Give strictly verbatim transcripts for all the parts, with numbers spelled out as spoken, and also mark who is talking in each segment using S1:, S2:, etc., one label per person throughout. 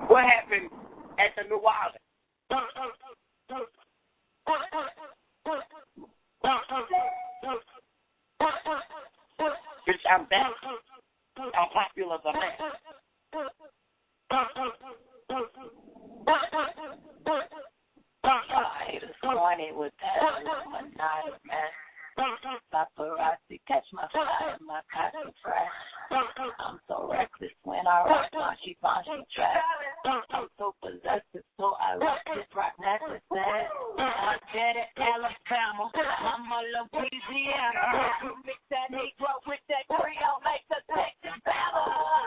S1: What happened at the New Orleans? Bitch, I'm back. I'm popular as a man. I disappointed with that. One night, man. Paparazzi catch my fire, my cocky fresh. I'm so reckless when I rock my she she trash. I'm so possessive, so I rock this rock necklace. I'm dead at Alabama, I'm a Louisiana. Mix that Negro with that Creole, make the Texas Bama.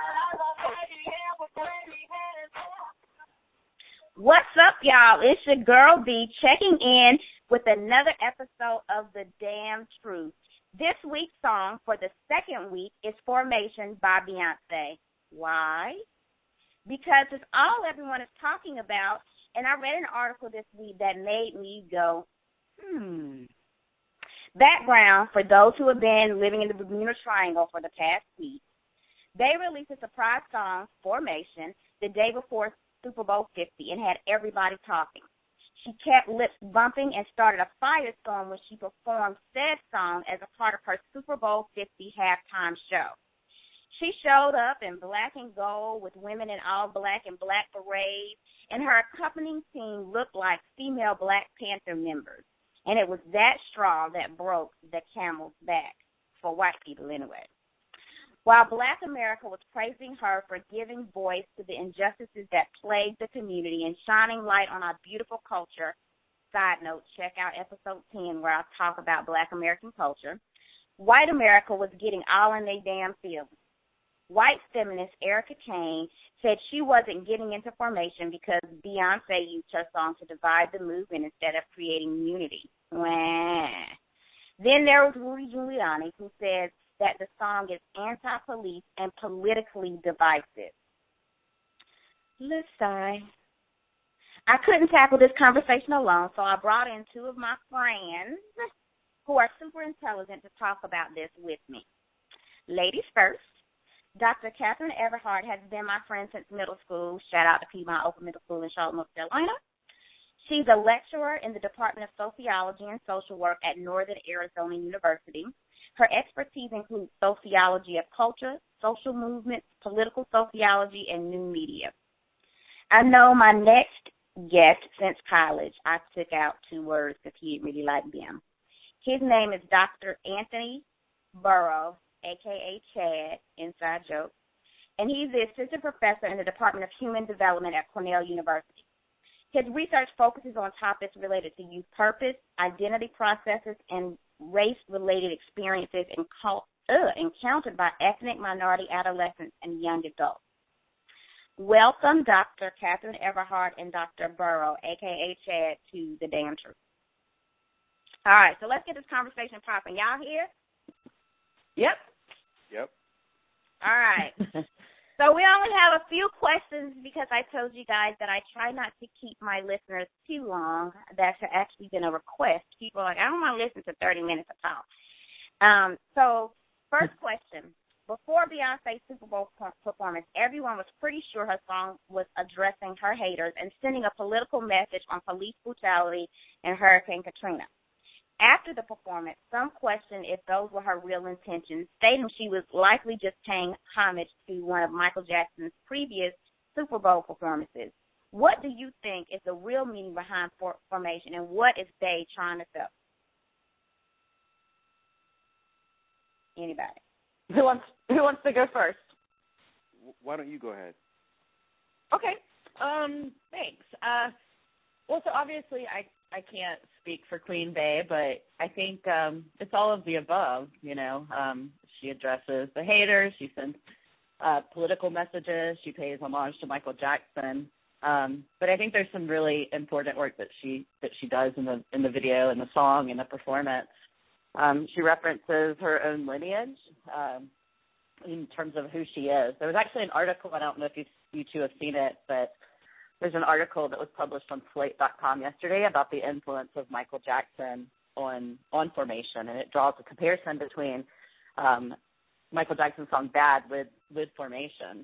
S2: What's up, y'all? It's your girl B checking in with another episode of The Damn Truth. This week's song for the second week is Formation by Beyonce. Why? Because it's all everyone is talking about, and I read an article this week that made me go, hmm. Background for those who have been living in the Bermuda Triangle for the past week. They released a surprise song, Formation, the day before Super Bowl fifty and had everybody talking. She kept lips bumping and started a firestorm when she performed said song as a part of her Super Bowl fifty halftime show. She showed up in black and gold with women in all black and black berets, and her accompanying team looked like female Black Panther members. And it was that straw that broke the camel's back, for white people anyway. While Black America was praising her for giving voice to the injustices that plague the community and shining light on our beautiful culture, side note, check out episode ten where I talk about Black American culture, white America was getting all in their damn feelings. White feminist Erica Kane said she wasn't getting into Formation because Beyonce used her song to divide the movement instead of creating unity. Wah. Then there was Rudy Giuliani, who said that the song is anti-police and politically divisive. Let's sigh. I couldn't tackle this conversation alone, so I brought in two of my friends who are super intelligent to talk about this with me. Ladies first, Doctor Catherine Everhart has been my friend since middle school. Shout out to Piedmont Open Middle School in Charlotte, North Carolina. She's a lecturer in the Department of Sociology and Social Work at Northern Arizona University. Her expertise includes sociology of culture, social movements, political sociology, and new media. I know my next guest since college. I took out two words because he really liked them. His name is Doctor Anthony Burrow, a k a. Chad, inside joke, and he's the assistant professor in the Department of Human Development at Cornell University. His research focuses on topics related to youth purpose, identity processes, and race-related experiences enco- uh, encountered by ethnic minority adolescents and young adults. Welcome, Doctor Catherine Everhart and Doctor Burrow, a k a. Chad, to The Damn Truth. All right, so let's get this conversation popping. Y'all here?
S3: Yep.
S4: Yep.
S2: All right. So we only have a few questions because I told you guys that I try not to keep my listeners too long. That's actually been a request. People are like, I don't want to listen to thirty minutes of talk. Um, so first question. Before Beyonce's Super Bowl performance, everyone was pretty sure her song was addressing her haters and sending a political message on police brutality and Hurricane Katrina. After the performance, some questioned if those were her real intentions, stating she was likely just paying homage to one of Michael Jackson's previous Super Bowl performances. What do you think is the real meaning behind for- Formation, and what is Bey trying to sell? Anybody?
S3: Who wants Who wants to go first?
S4: Why don't you go ahead?
S3: Okay. Um. Thanks. Uh. Well, so obviously I I can't speak for Queen Bey, but I think um, it's all of the above. You know, um, she addresses the haters. She sends uh, political messages. She pays homage to Michael Jackson. Um, but I think there's some really important work that she that she does in the in the video, in the song, in the performance. Um, she references her own lineage um, in terms of who she is. There was actually an article, I don't know if you, you two have seen it, but there's an article that was published on Slate dot com yesterday about the influence of Michael Jackson on on Formation, and it draws a comparison between um, Michael Jackson's song Bad with, with Formation.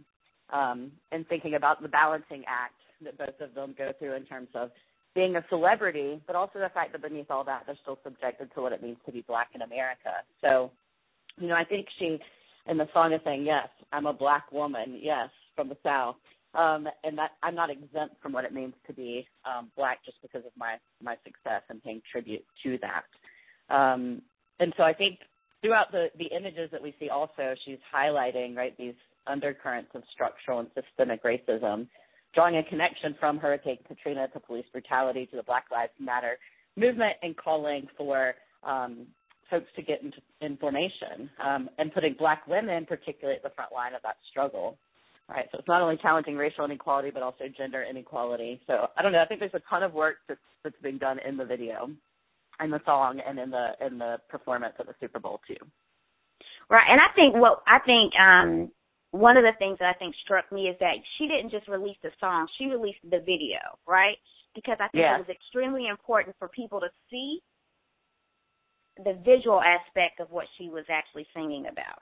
S3: um, and thinking about the balancing act that both of them go through in terms of being a celebrity, but also the fact that beneath all that, they're still subjected to what it means to be black in America. So, you know, I think she, in the song, is saying, yes, I'm a black woman, yes, from the South, um, and that I'm not exempt from what it means to be um, black just because of my, my success and paying tribute to that. Um, and so I think throughout the, the images that we see also, she's highlighting, right, these undercurrents of structural and systemic racism, drawing a connection from Hurricane Katrina to police brutality to the Black Lives Matter movement, and calling for um, folks to get into information um, and putting black women particularly at the front line of that struggle. Right, so it's not only challenging racial inequality, but also gender inequality. So I don't know. I think there's a ton of work that's, that's being done in the video, in the song, and in the in the performance at the Super Bowl too.
S2: Right, and I think what I think um, one of the things that I think struck me is that she didn't just release the song; she released the video, right? Because I think
S3: yeah.
S2: it was extremely important for people to see the visual aspect of what she was actually singing about.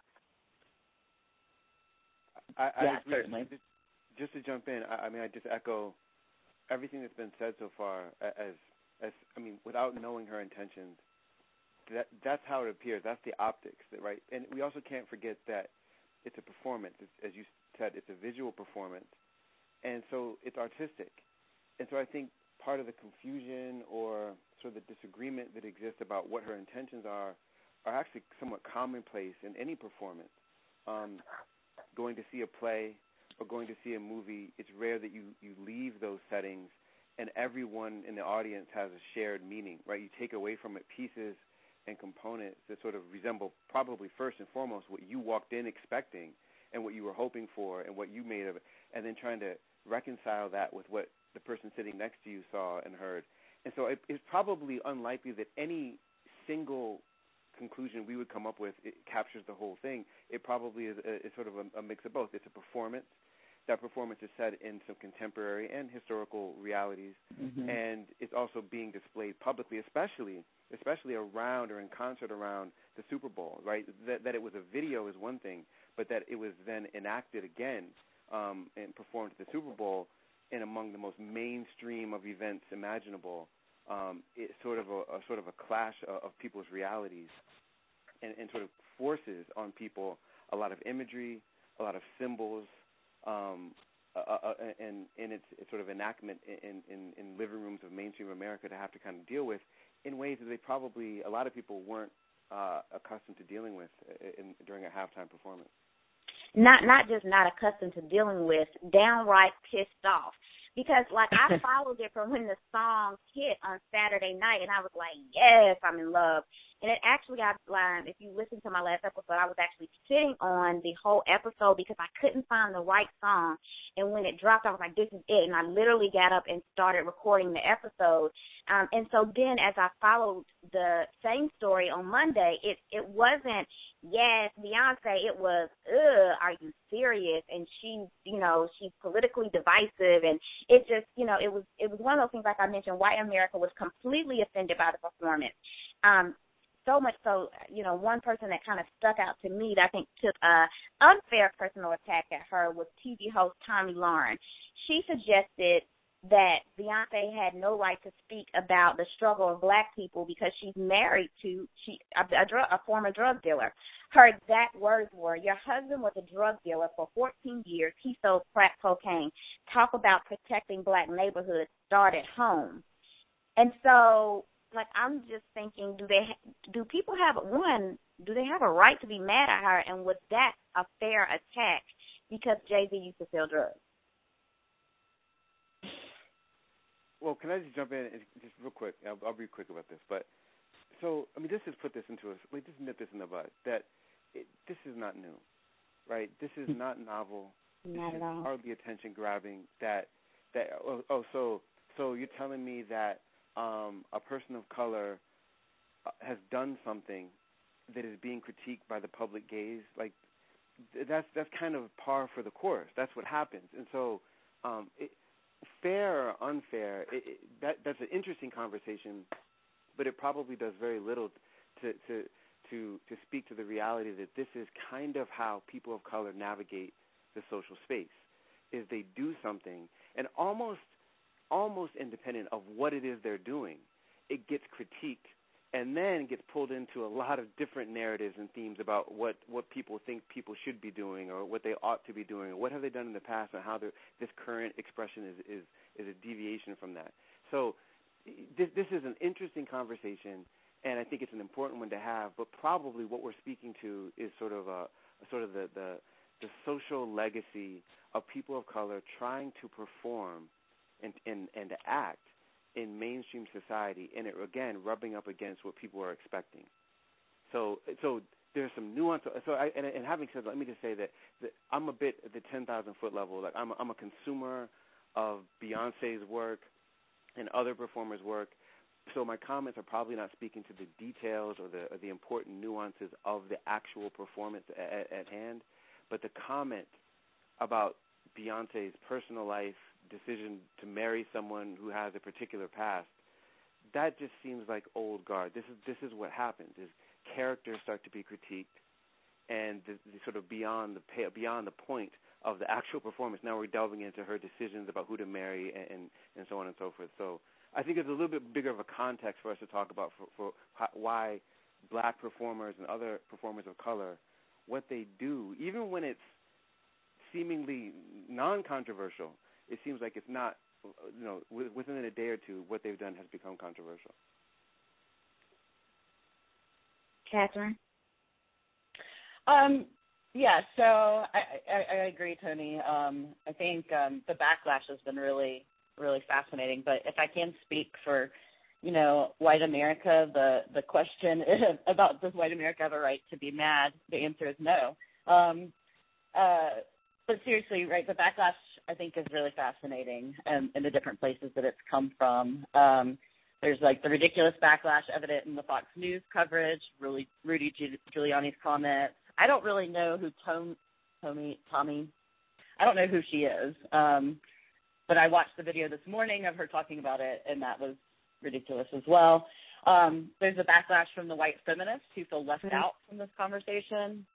S4: I, I
S3: yeah,
S4: agree.
S3: certainly.
S4: Just, just to jump in, I, I mean, I just echo everything that's been said so far. As, as I mean, without knowing her intentions, that that's how it appears. That's the optics, right? And we also can't forget that it's a performance. It's, as you said, it's a visual performance, and so it's artistic. And so I think part of the confusion or sort of the disagreement that exists about what her intentions are are actually somewhat commonplace in any performance. Um, going to see a play or going to see a movie, it's rare that you, you leave those settings and everyone in the audience has a shared meaning, right? You take away from it pieces and components that sort of resemble probably first and foremost what you walked in expecting and what you were hoping for and what you made of it, and then trying to reconcile that with what the person sitting next to you saw and heard. And so it, it's probably unlikely that any single conclusion we would come up with it captures the whole thing. It probably is, a, is sort of a, a mix of both. It's a performance. That performance is set in some contemporary and historical realities, mm-hmm. and it's also being displayed publicly, especially especially around or in concert around the Super Bowl, right? That, that it was a video is one thing, but that it was then enacted again um, and performed at the Super Bowl in among the most mainstream of events imaginable. Um, it's sort of a, a sort of a clash of, of people's realities, and, and sort of forces on people a lot of imagery, a lot of symbols, um, uh, uh, and in its, its sort of enactment in, in, in living rooms of mainstream America to have to kind of deal with in ways that they probably a lot of people weren't uh, accustomed to dealing with in, during a halftime performance.
S2: Not not just not accustomed to dealing with, downright pissed off. Because, like, I followed it from when the song hit on Saturday night, and I was like, yes, I'm in love. And it actually got blind. If you listen to my last episode, I was actually sitting on the whole episode because I couldn't find the right song. And when it dropped, I was like, this is it. And I literally got up and started recording the episode. Um, and so then as I followed the same story on Monday, it, it wasn't, yes, Beyonce, it was, ugh, are you serious? And she's, you know, she's politically divisive. And it just, you know, it was it was one of those things, like I mentioned, white America was completely offended by the performance. Um, so much so, you know, one person that kind of stuck out to me that I think took an unfair personal attack at her was T V host Tomi Lahren. She suggested that Beyonce had no right to speak about the struggle of black people because she's married to she a, a, drug, a former drug dealer. Her exact words were, your husband was a drug dealer for fourteen years. He sold crack cocaine. Talk about protecting black neighborhoods. Start at home. And so, like, I'm just thinking, do they do people have, one, do they have a right to be mad at her, and was that a fair attack because Jay-Z used to sell drugs?
S4: Well, can I just jump in just real quick? I'll, I'll be quick about this. But so, I mean, this has put this into a, like, just nip this in the bud, that it, this is not new, right? This is not novel.
S2: Not
S4: this
S2: at
S4: is
S2: all.
S4: hardly attention-grabbing. That, that oh, oh, so so you're telling me that um, a person of color has done something that is being critiqued by the public gaze? Like, that's that's kind of par for the course. That's what happens. And so, um, it, fair or unfair, it, it, that that's an interesting conversation, but it probably does very little to to to to speak to the reality that this is kind of how people of color navigate the social space. is they do something, and almost almost independent of what it is they're doing, it gets critiqued and then gets pulled into a lot of different narratives and themes about what, what people think people should be doing or what they ought to be doing or what have they done in the past and how this current expression is, is, is a deviation from that. So this, this is an interesting conversation, and I think it's an important one to have, but probably what we're speaking to is sort of a, sort of the, the, the social legacy of people of color trying to perform and, and, and to act in mainstream society, and it, again, rubbing up against what people are expecting. So so there's some nuance. So I, and, and having said that, let me just say that, that I'm a bit at the ten thousand foot level. Like I'm a, I'm a consumer of Beyonce's work and other performers' work, so my comments are probably not speaking to the details or the, or the important nuances of the actual performance at, at hand, but the comment about Beyonce's personal life, decision to marry someone who has a particular past, that just seems like old guard. This is this is what happens: is characters start to be critiqued, and the, the sort of beyond the pay, beyond the point of the actual performance. Now we're delving into her decisions about who to marry and, and and so on and so forth. So I think it's a little bit bigger of a context for us to talk about for, for how, why black performers and other performers of color, what they do, even when it's seemingly non-controversial. It seems like it's not, you know, within a day or two, what they've done has become controversial.
S2: Catherine?
S3: Um, yeah, so I, I, I agree, Tony. Um, I think um, the backlash has been really, really fascinating. But if I can speak for, you know, white America, the, the question about does white America have a right to be mad, the answer is no. Um, uh, but seriously, right, the backlash, I think, is really fascinating um, in the different places that it's come from. Um, there's, like, the ridiculous backlash evident in the Fox News coverage, really, Rudy Giuliani's comments. I don't really know who Tom, Tommy, Tommy, I don't know who she is, um, but I watched the video this morning of her talking about it, and that was ridiculous as well. Um, there's a backlash from the white feminists who feel left mm-hmm. out from this conversation.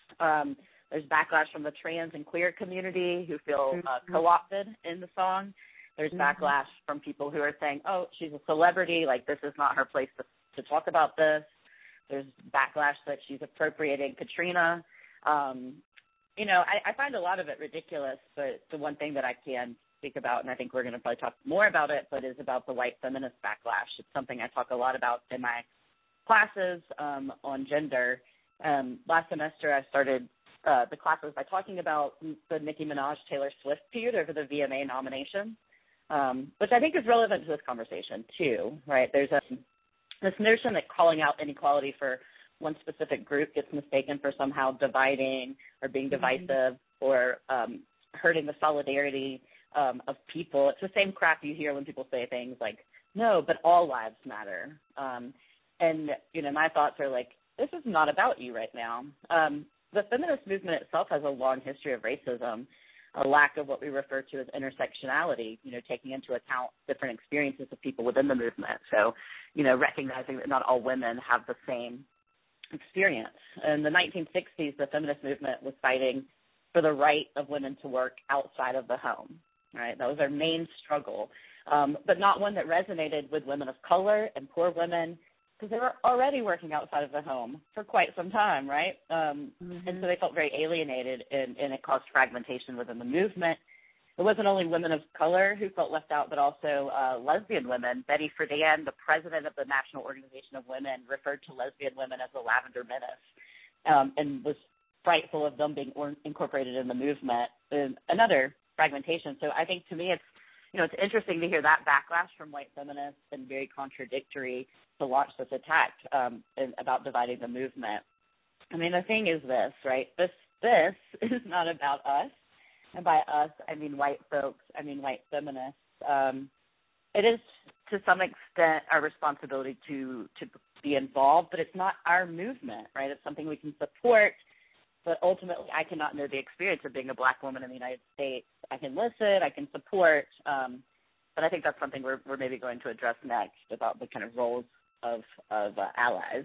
S3: Um There's backlash from the trans and queer community who feel uh, co-opted in the song. There's mm-hmm. backlash from people who are saying, oh, she's a celebrity, like this is not her place to, to talk about this. There's backlash that she's appropriating Katrina. Um, you know, I, I find a lot of it ridiculous, but the one thing that I can speak about, and I think we're going to probably talk more about it, but is about the white feminist backlash. It's something I talk a lot about in my classes um, on gender. Um, last semester I started Uh, the classes by talking about the Nicki Minaj-Taylor Swift feud over the V M A nomination, um, which I think is relevant to this conversation too, right? There's a, this notion that calling out inequality for one specific group gets mistaken for somehow dividing or being divisive mm-hmm. or um, hurting the solidarity um, of people. It's the same crap you hear when people say things like, no, but all lives matter. Um, and, you know, my thoughts are like, this is not about you right now. Um, The feminist movement itself has a long history of racism, a lack of what we refer to as intersectionality, you know, taking into account different experiences of people within the movement. So, you know, recognizing that not all women have the same experience. In the nineteen sixties, the feminist movement was fighting for the right of women to work outside of the home, right? That was their main struggle, um, but not one that resonated with women of color and poor women, because they were already working outside of the home for quite some time, right? Um, mm-hmm. And so they felt very alienated, and, and it caused fragmentation within the movement. It wasn't only women of color who felt left out, but also uh, lesbian women. Betty Friedan, the president of the National Organization of Women, referred to lesbian women as the Lavender Menace, um, and was frightful of them being or- incorporated in the movement. And another fragmentation. So I think to me it's, you know, it's interesting to hear that backlash from white feminists and very contradictory to launch this attack um, in, about dividing the movement. I mean, the thing is this, right? This this is not about us. And by us, I mean white folks, I mean white feminists. Um, it is, to some extent, our responsibility to, to be involved, but it's not our movement, right? It's something we can support, but ultimately I cannot know the experience of being a black woman in the United States. I can listen, I can support, um, but I think that's something we're, we're maybe going to address next about the kind of roles of, of uh, allies.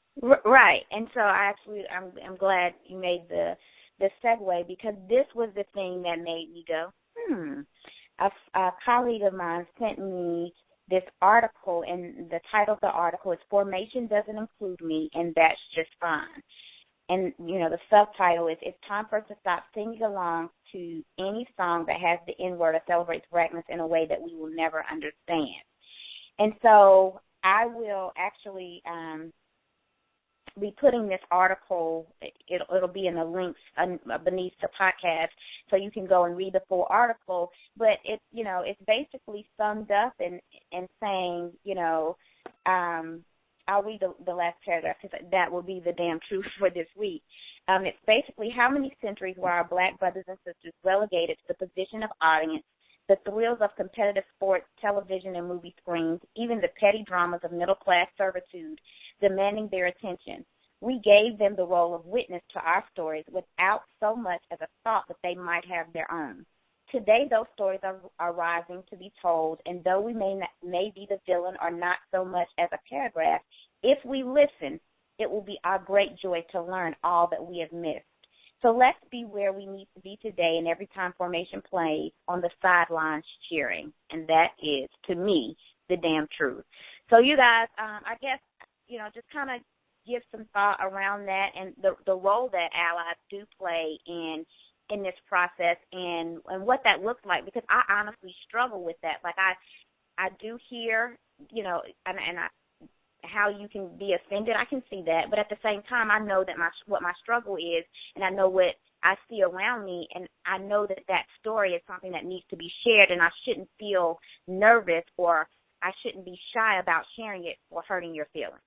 S2: Right, and so I actually, I'm, I'm glad you made the the segue, because this was the thing that made me go, hmm, a, a colleague of mine sent me this article, and the title of the article is "Formation Doesn't Include Me, and That's Just Fine." And, you know, the subtitle is, "It's time for us to stop singing along to any song that has the N-word or celebrates blackness in a way that we will never understand." And so I will actually um, be putting this article, it'll, it'll be in the links beneath the podcast, so you can go and read the full article. But it's, you know, it's basically summed up and, and saying, you know, um, I'll read the, the last paragraph because that will be the damn truth for this week. Um, it's basically, how many centuries were our black brothers and sisters relegated to the position of audience, the thrills of competitive sports, television, and movie screens, even the petty dramas of middle-class servitude demanding their attention? We gave them the role of witness to our stories without so much as a thought that they might have their own. Today, those stories are, are rising to be told, and though we may not, may be the villain or not so much as a paragraph, if we listen, it will be our great joy to learn all that we have missed. So let's be where we need to be today, and every time formation plays, on the sidelines cheering. And that is, to me, the damn truth. So you guys, um, I guess, you know, just kind of give some thought around that and the, the role that allies do play in in this process and, and what that looks like, because I honestly struggle with that. Like, I I do hear, you know, and, and I, how you can be offended, I can see that, but at the same time, I know that my what my struggle is, and I know what I see around me, and I know that that story is something that needs to be shared, and I shouldn't feel nervous or I shouldn't be shy about sharing it or hurting your feelings.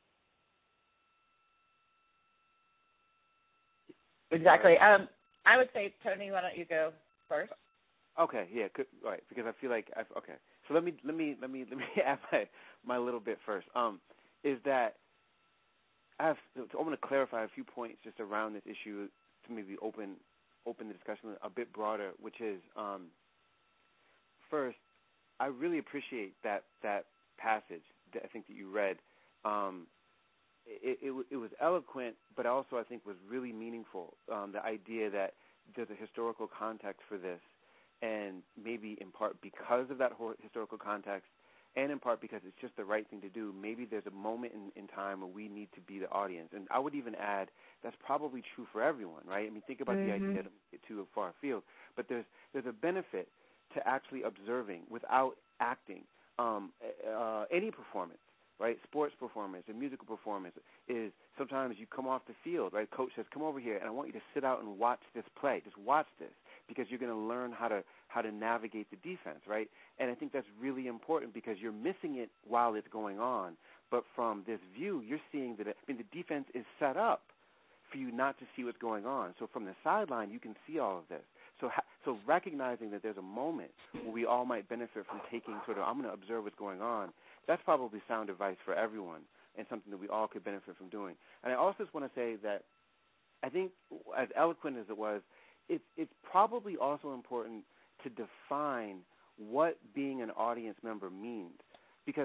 S3: Exactly. Um, I would say, Tony, why don't you go first?
S4: Okay, yeah, good, right. Because I feel like I've, okay. So let me let me let me let me add my my little bit first. Um, is that I have I want to clarify a few points just around this issue to maybe open open the discussion a bit broader, which is um, first, I really appreciate that that passage that I think that you read. Um, It, it, it was eloquent, but also I think was really meaningful. Um, the idea that there's a historical context for this, and maybe in part because of that historical context, and in part because it's just the right thing to do, maybe there's a moment in, in time where we need to be the audience. And I would even add that's probably true for everyone, right? I mean, think about mm-hmm. the idea to get too far afield, but there's there's a benefit to actually observing without acting. Um, uh, any performance. Right, sports performance and musical performance is sometimes you come off the field, right? Coach says, "Come over here, and I want you to sit out and watch this play. Just watch this, because you're going to learn how to how to navigate the defense, right?" And I think that's really important because you're missing it while it's going on. But from this view, you're seeing that. I mean, the defense is set up for you not to see what's going on. So from the sideline, you can see all of this. So so recognizing that there's a moment where we all might benefit from taking sort of, I'm going to observe what's going on. That's probably sound advice for everyone and something that we all could benefit from doing. And I also just want to say that I think, as eloquent as it was, it's, it's probably also important to define what being an audience member means. Because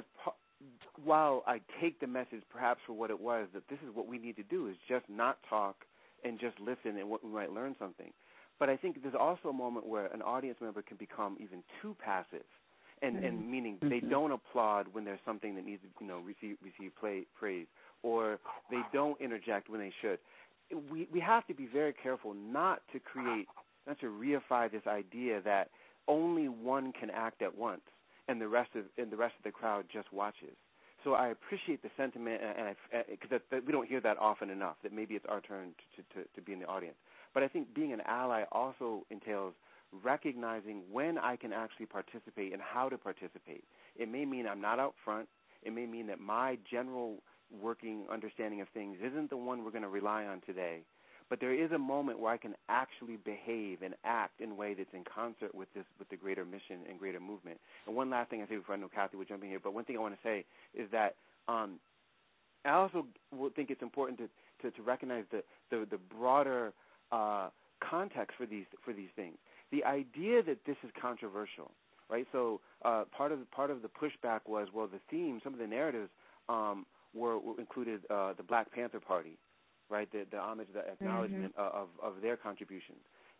S4: while I take the message perhaps for what it was, that this is what we need to do, is just not talk and just listen, and what we might learn something. But I think there's also a moment where an audience member can become even too passive. And, mm-hmm. and meaning they don't applaud when there's something that needs to, you know, receive receive play, praise, or they don't interject when they should. We we have to be very careful not to create, not to reify this idea that only one can act at once, and the rest of and the rest of the crowd just watches. So I appreciate the sentiment, and because we don't hear that often enough, that maybe it's our turn to, to to be in the audience. But I think being an ally also entails recognizing when I can actually participate and how to participate. It may mean I'm not out front. It may mean that my general working understanding of things isn't the one we're going to rely on today. But there is a moment where I can actually behave and act in a way that's in concert with this, with the greater mission and greater movement. And one last thing I say before I know Kathy will jump in here, but one thing I want to say is that um, I also think it's important to, to, to recognize the, the, the broader uh, context for these for these things. The idea that this is controversial, right? So uh, part of part of the pushback was, well, the theme, some of the narratives um, were, were included uh, the Black Panther Party, right? The, the homage, the acknowledgement mm-hmm. of, of their contributions.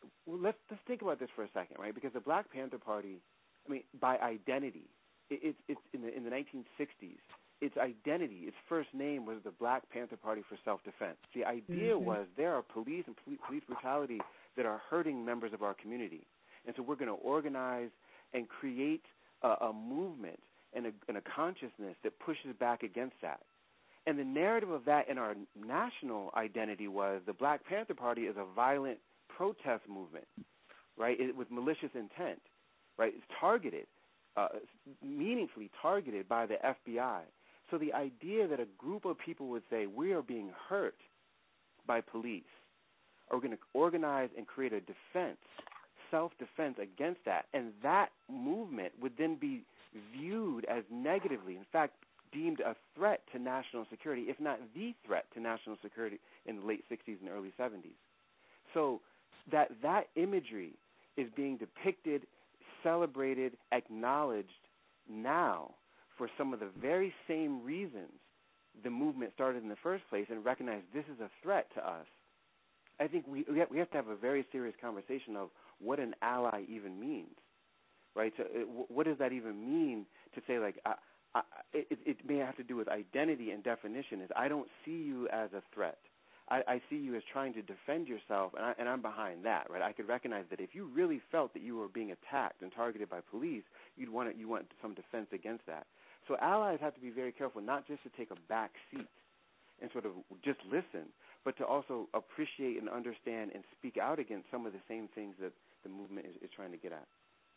S4: well, let's let's think about this for a second, right? Because the Black Panther Party, I mean, by identity, it, it's it's in the in the nineteen sixties. Its identity, its first name was the Black Panther Party for Self-Defense. The idea mm-hmm. was there are police and police, police brutality that are hurting members of our community, and so we're going to organize and create a, a movement and a, and a consciousness that pushes back against that. And the narrative of that in our national identity was the Black Panther Party is a violent protest movement, right, it, with malicious intent, right? It's targeted, uh, meaningfully targeted by the F B I. So the idea that a group of people would say, we are being hurt by police, or we're going to organize and create a defense, self-defense against that, and that movement would then be viewed as negatively, in fact, deemed a threat to national security, if not the threat to national security in the late sixties and early seventies. So that that imagery is being depicted, celebrated, acknowledged now for some of the very same reasons the movement started in the first place, and recognize this is a threat to us. I think we we have to have a very serious conversation of what an ally even means, right? So it, what does that even mean to say, like, I, I, it, it may have to do with identity and definition, is I don't see you as a threat. I, I see you as trying to defend yourself, and, I, and I'm behind that, right? I could recognize that if you really felt that you were being attacked and targeted by police, you'd want it, you want some defense against that. So allies have to be very careful, not just to take a back seat and sort of just listen, but to also appreciate and understand and speak out against some of the same things that the movement is, is trying to get at.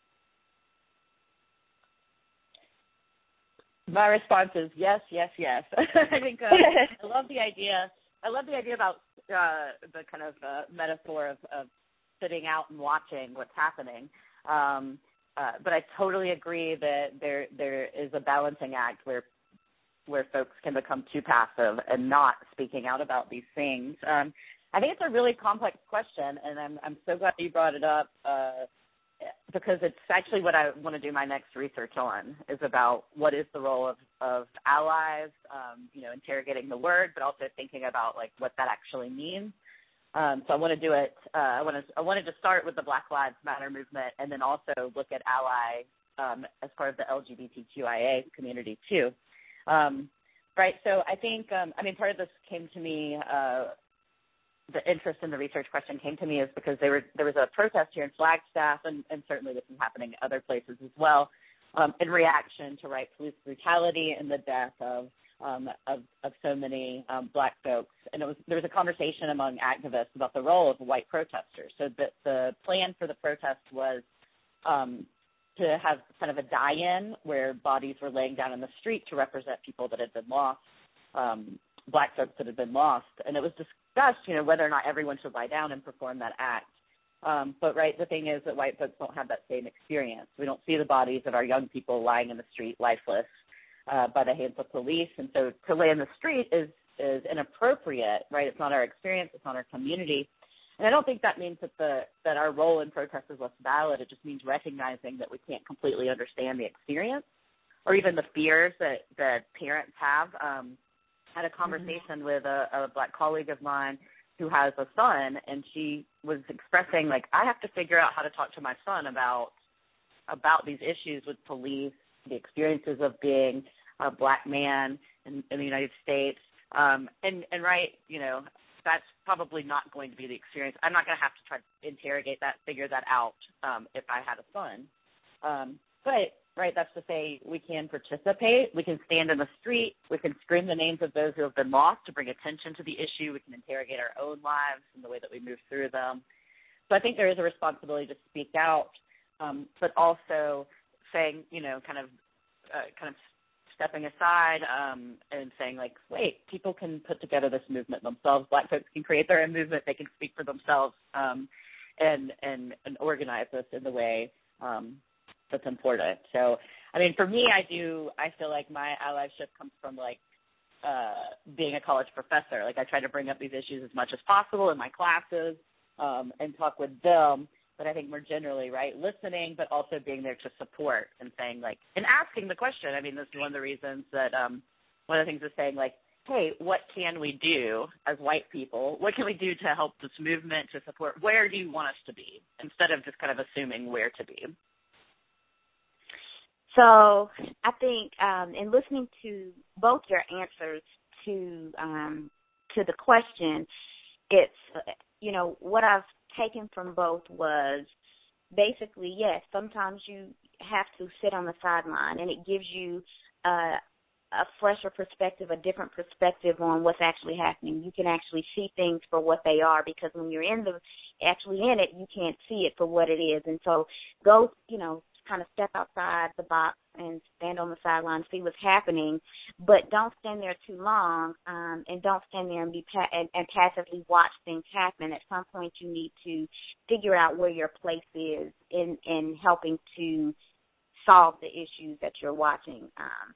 S3: My response is yes, yes, yes. I think uh, I love the idea. I love the idea about uh, the kind of uh, metaphor of, of sitting out and watching what's happening. Um, uh, but I totally agree that there there is a balancing act where where folks can become too passive and not speaking out about these things. Um, I think it's a really complex question, and I'm I'm so glad you brought it up uh, because it's actually what I want to do my next research on, is about what is the role of, of allies, um, you know, interrogating the word, but also thinking about, like, what that actually means. Um, so I want to do it. Uh, I want to. I wanted to start with the Black Lives Matter movement, and then also look at ally um, as part of the L G B T Q I A community too. Um, right. So I think. Um, I mean, part of this came to me. Uh, the interest in the research question came to me is because there were there was a protest here in Flagstaff, and, and certainly this is happening in other places as well, um, in reaction to right police brutality and the death of. Um, of, of so many um, black folks. And it was there was a conversation among activists about the role of white protesters. So the, the plan for the protest was um, to have kind of a die-in where bodies were laying down in the street to represent people that had been lost, um, black folks that had been lost. And it was discussed, you know, whether or not everyone should lie down and perform that act. Um, but, right, the thing is that white folks don't have that same experience. We don't see the bodies of our young people lying in the street lifeless. Uh, by the hands of police, and so to lay in the street is is inappropriate, right? It's not our experience, it's not our community, and I don't think that means that the that our role in protest is less valid. It just means recognizing that we can't completely understand the experience, or even the fears that that parents have. Um, I had a conversation mm-hmm. with a, a black colleague of mine who has a son, and she was expressing, like, I have to figure out how to talk to my son about about these issues with police, the experiences of being a black man in, in the United States. Um, and, and, right, you know, that's probably not going to be the experience. I'm not going to have to try to interrogate that, figure that out um, if I had a son. Um, but, right, that's to say we can participate. We can stand in the street. We can scream the names of those who have been lost to bring attention to the issue. We can interrogate our own lives and the way that we move through them. So I think there is a responsibility to speak out, um, but also saying, you know, kind of, uh, kind of stepping aside um, and saying, like, wait, people can put together this movement themselves. Black folks can create their own movement. They can speak for themselves um, and, and and organize this in the way um, that's important. So, I mean, for me, I do, I feel like my allyship comes from, like, uh, being a college professor. Like, I try to bring up these issues as much as possible in my classes um, and talk with them. But I think more generally, right, listening, but also being there to support and saying, like, and asking the question. I mean, this is one of the reasons that um, one of the things is saying, like, hey, what can we do as white people? What can we do to help this movement, to support? Where do you want us to be? Instead of just kind of assuming where to be.
S2: So I think um, in listening to both your answers to um, to the question, it's, you know, what I've taken from both was basically, yes, sometimes you have to sit on the sideline, and it gives you uh, a fresher perspective, a different perspective on what's actually happening. You can actually see things for what they are, because when you're in the actually in it, you can't see it for what it is. And so go, you know, kind of step outside the box and stand on the sideline, see what's happening, but don't stand there too long, um, and don't stand there and be pa- and, and passively watch things happen. At some point, you need to figure out where your place is in, in helping to solve the issues that you're watching. Um,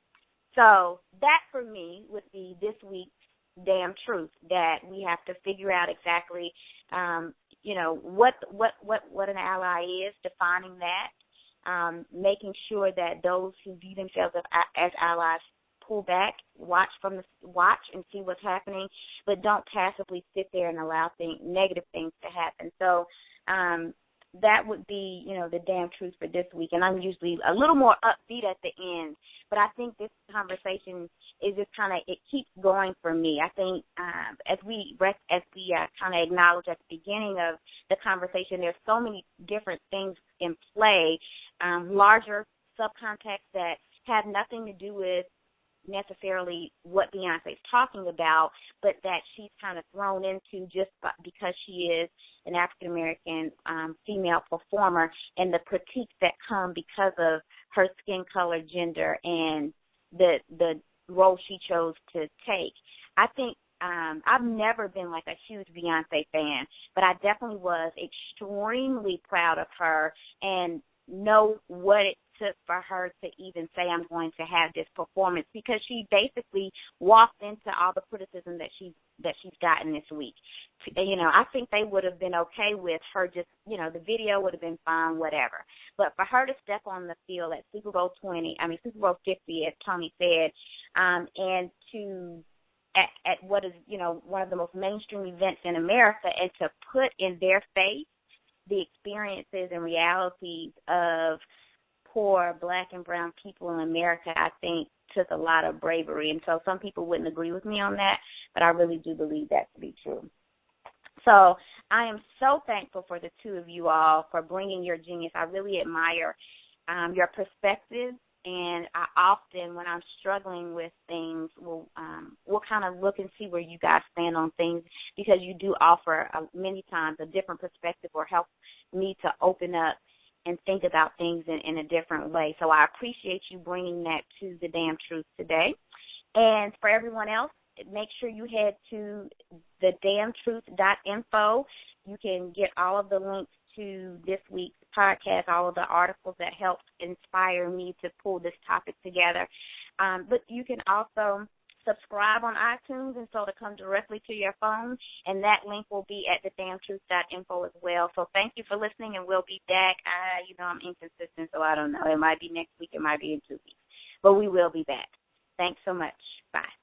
S2: so that, for me, would be this week's damn truth, that we have to figure out exactly, um, you know, what what what what an ally is, defining that. Um, making sure that those who view themselves as, as allies pull back, watch from the watch and see what's happening, but don't passively sit there and allow things, negative things to happen. So um, that would be, you know, the damn truth for this week. And I'm usually a little more upbeat at the end, but I think this conversation is just kind of, it keeps going for me. I think um, as we as we uh, kind of acknowledge at the beginning of the conversation, there's so many different things in play, um, larger subcontexts that have nothing to do with necessarily what Beyonce's talking about, but that she's kind of thrown into just because she is an African-American um, female performer, and the critiques that come because of her skin color, gender, and the the role she chose to take. I think um, I've never been like a huge Beyonce fan, but I definitely was extremely proud of her and know what it took for her to even say, I'm going to have this performance, because she basically walked into all the criticism that she's that she's gotten this week. You know, I think they would have been okay with her just, you know, the video would have been fine, whatever. But for her to step on the field at Super Bowl twenty, I mean Super Bowl fifty, as Tony said, um, and to at, at what is, you know, one of the most mainstream events in America, and to put in their face the experiences and realities of poor black and brown people in America, I think took a lot of bravery. And so some people wouldn't agree with me on that, but I really do believe that to be true. So I am so thankful for the two of you all for bringing your genius. I really admire um, your perspective, and I often, when I'm struggling with things, will um, will kind of look and see where you guys stand on things, because you do offer uh, many times a different perspective, or help me to open up and think about things in, in a different way. So I appreciate you bringing that to the damn truth today. And for everyone else, make sure you head to the damn truth dot info. You can get all of the links to this week's podcast, all of the articles that helped inspire me to pull this topic together. Um, but you can also subscribe on iTunes, and so to come directly to your phone, and that link will be at the damn truth dot info as well. So thank you for listening, and we'll be back. Uh, you know, I'm inconsistent, so I don't know. It might be next week, it might be in two weeks, but we will be back. Thanks so much. Bye.